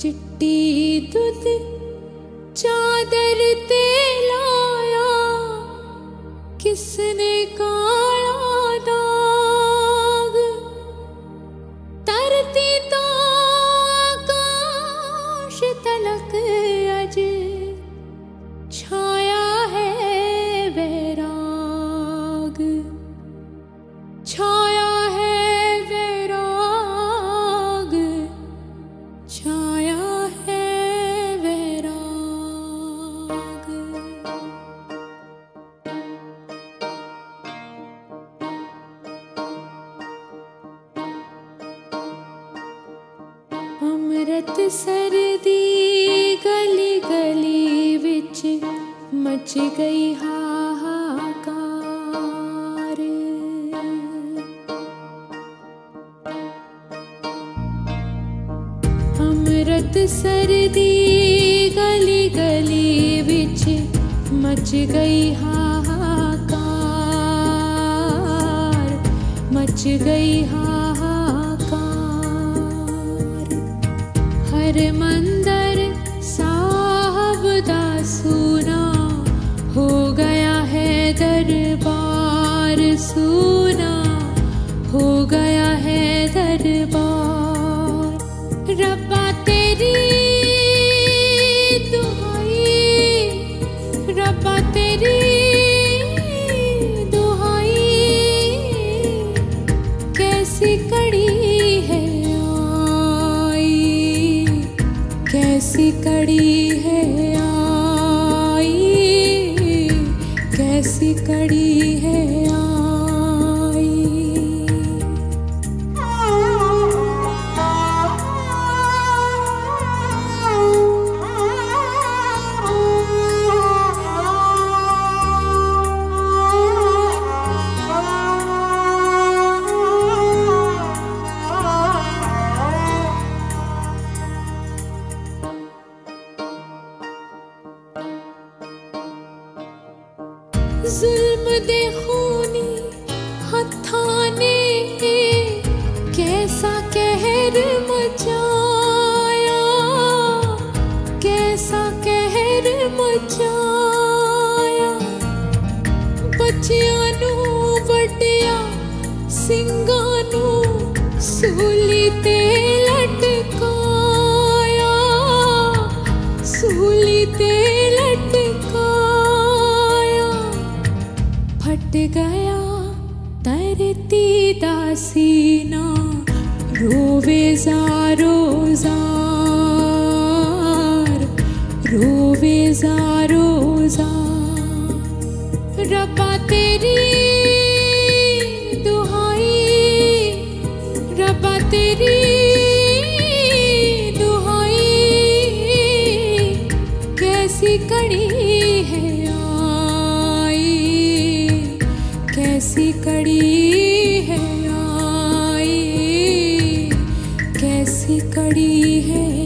चिट्टी दुध चादर ते लाया, किसने काला दाग तरती तो आकाश तलक अज छाया है वैराग, छाया है वैराग, छाया है वैराग। अमृत सर्दी गली गली विच मच गई हाहाकार, अमृत सर्दी गली गली विच मच गई हाहाकार, मच गई हाहाकार। हर मंदिर साहब दा सूना हो गया है दरबार, सूना हो गया है दरबार। रब्बा तेरी दुहाई, रब्बा तेरी दुहाई, कैसी कड़ी है आई, कैसी कड़ी है आई, कैसी कड़ी है आई। जुल्म दे खूनी हत्थां ने कैसा कहर मचाया, कैसा कहर मचाया। बच्चियां नू वड्डिया सिंगां नू सूली ते लटकाया, सूली ते लटकाया। फट गया तरती दा सीना, रोवे ज़ारो ज़ार, रोवे ज़ारो ज़ार। रब्बा तेरी दुहाई, रब्बा तेरी दुहाई, कैसी कड़ी है आई, कैसी कड़ी है आई, कैसी कड़ी है आई।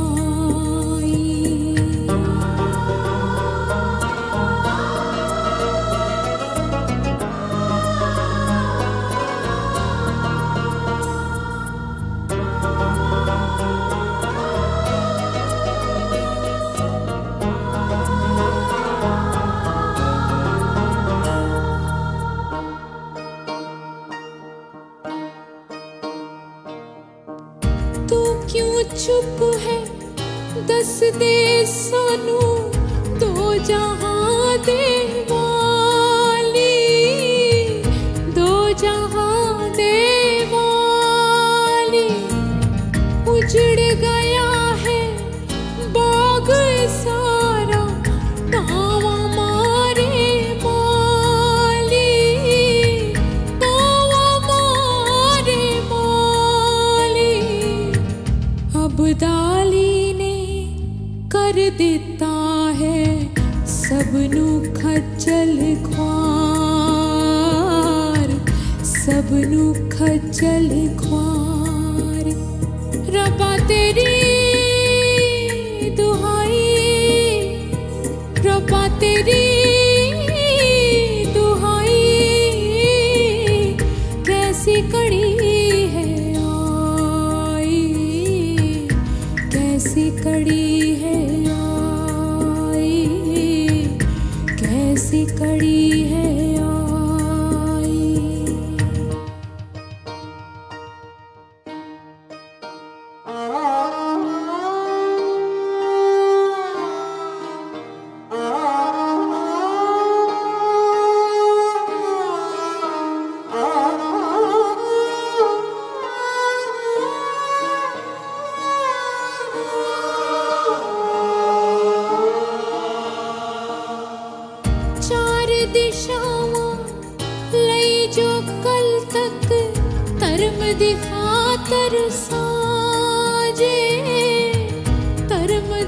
तू क्यों चुप है दस दे सानू, दो जहां दे वाली, दो जहां दे वाली। उजड़ गया है बाग सारा, तावा मारे माली, तावा मारे माली। अब्दाली ने कर दिता है सबनू खज्जल ख्वार, सबनू खज्जल ख्वार। रब्बा तेरी दुहाई, रब्बा तेरी दुहाई, कैसी कड़ी है आई, कैसी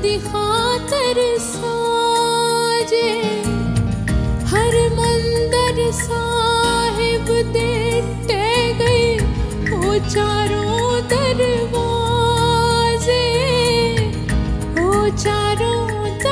दी खातर साजे हर मंदर साहिब दे ते गए ओ चारों दरवाजे ओ चारों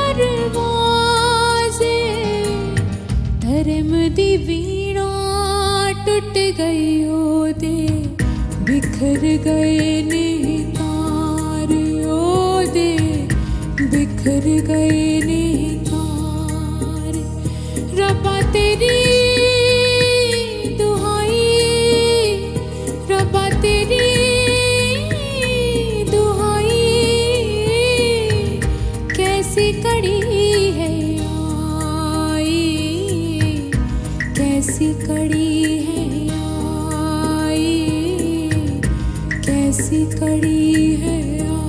दरवाजे धर्म दी वीणा टूट गई ओदे बिखर गए ने तार ओदे बिखर गए ने तार रब्बा तेरी दुहाई रब्बा तेरी दुहाई कैसी कड़ी है आई कैसी कड़ी है आई कैसी कड़ी है